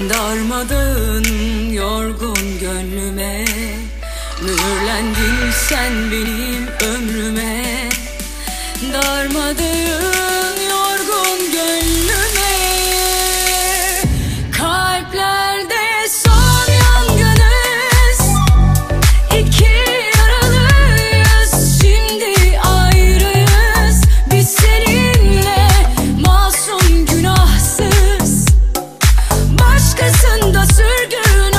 Darmadağın yorgun gönlüme, mühürlendin sen benim ömrüme. Darmadağın yorgun gönlüme, kalplerde son yangınız, iki yaralıyız, şimdi ayrıyız. Biz seninle masum günahsız, başkasında sürgün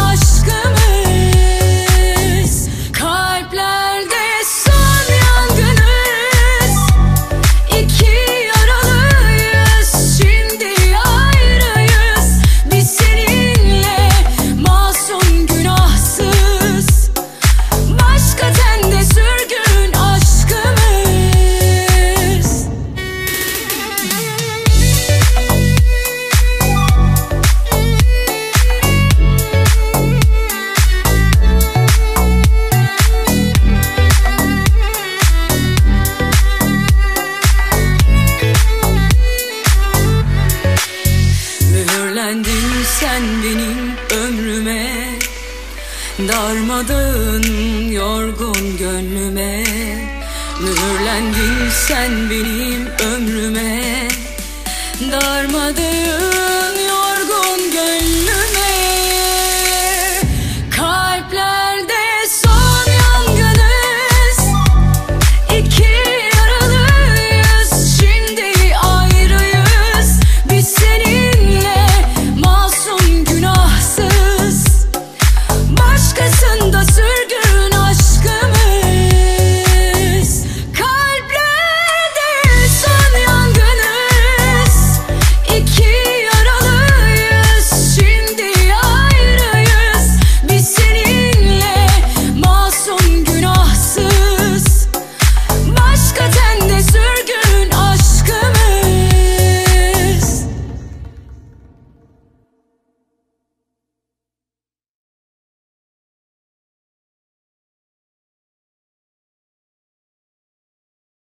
aşkımız. Kalplerde son yangınız, iki yaralıyız, şimdi ayrıyız. Biz seninle masum günahsız, başka tende sürgün aşkımız. Mühürlendin sen benim ömrüme, darmadağın yorgun gönlüme. Mühürlendin sen benim ömrüme, darmadağın